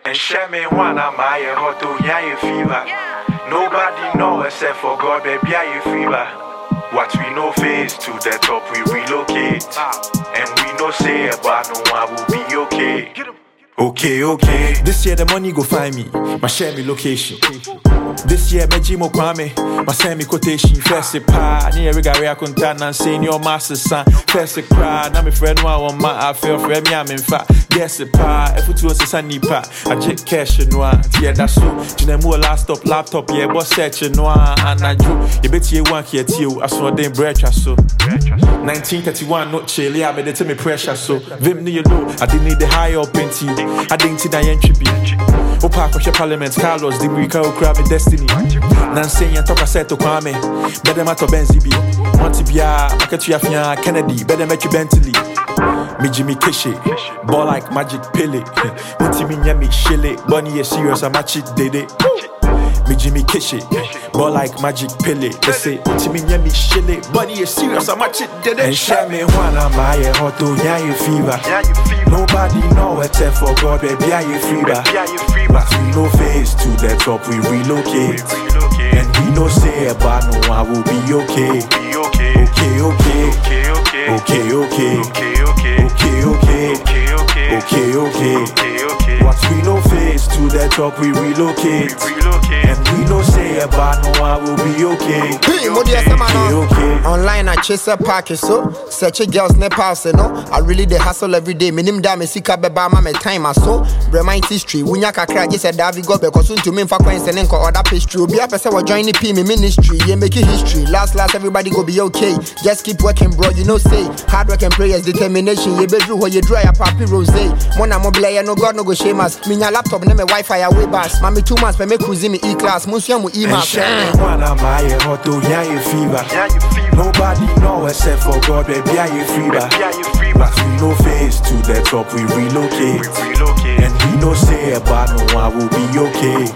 And share me one of my hot to yeah fever. Nobody know except for God, baby, yeah fever. What we know face to the top, we relocate. And we know say about no one will be okay. Okay. This year the money go find me, my share me location. This year me Jimo Kwame, my send me quotation. First pa, near regare I contact and say your master's son. First cry, now my friend one my I feel for me I'm in fact. Guess it pa, if it was a sunny pa, I jet cash and one. Yeah, that's so. Jinemo last up laptop, yeah, boss search and one and I drew. You bet you one here to you, I saw them breakfast so. 1931 not chill, yeah, I made it to me pressure so. Vim near low, I didn't need the high up in tea. I didn't see the entry be. Opa Koshe Parliament, Carlos, Dimrika, Crab, Destiny. Nancy and Toka Seto Kwame, better matter Benzi B. Montibia, Akatuafia, Kennedy, better met you Bentley. Me Jimmy Kishi, ball like Magic Pele. Mutimi Nyami Shile, Bunny is serious, I'm match it, did it. Me Jimmy Kishi, ball like Magic Pele. They say, Mutimi Nyami Shile, Bunny is serious, I'm match it, did it. And share me one of my hot to yeah fever. Nobody know except for God, baby, yeah fever. But we no face to the top, we relocate. And we no say about no one will be okay. Okay. What we no face to the top, we relocate. And we no say about no one will be okay. Online I chase a package so search a girls ne pass no. I really the hustle every day. Minim da me sika beba ma me time aso. Remind history. Wunya kakra je said David go because to me fa kwen send ko other pastry. Obi a person will join the P me ministry. Yeah, make it history. Last everybody go be okay. Just keep working, bro. You know say hard work and prayers, determination. You be through what you dry a papi rose. Mona mobile no God no go shame us. Minya laptop ne me Wi-Fi away bus. Mami 2 months pe me cruise me E-class. Musya mu email. One of my hot to yeah fever. Nobody know except for God, baby, yeah fever. But we no face to the top, we relocate. And we no say about no one will be okay.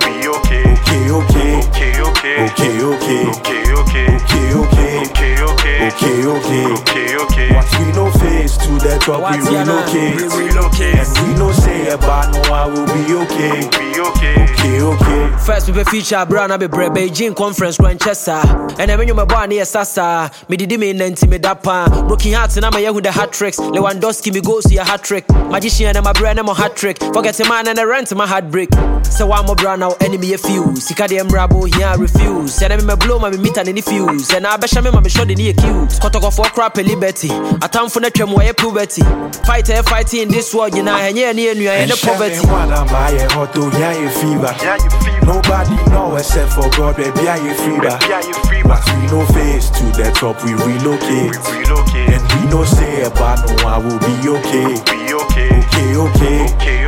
Okay. What we no face to the top, we relocate. And we no say about no one will be okay. First we be feature Brown be Beijing conference Manchester. And when you my boy near Sasa, me did me nanti me dapa. Broken hearts and I'm a with the hat tricks. Lewandowski me go see a hat trick. Magician and my brand and my hat trick. Forget a man and a rent my heartbreak. So I'm a brown now enemy a few. Sika dem rabo here refuse. And I'm me blow my meet and any fuse. And I bet me my shot in the accused. Cut off for crap liberty. A time for the way puberty. Fighting in this world, you know, and yeah, near the poverty. One of my hot to yeah fever. Nobody know except for God, baby, yeah fever. But we no face to the top, we relocate. And we no say about no one will be okay. Okay.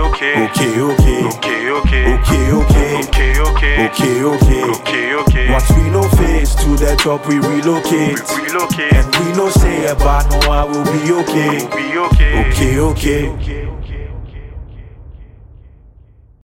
What we no face to the top, we relocate. And we no say about no one will be okay. Okay.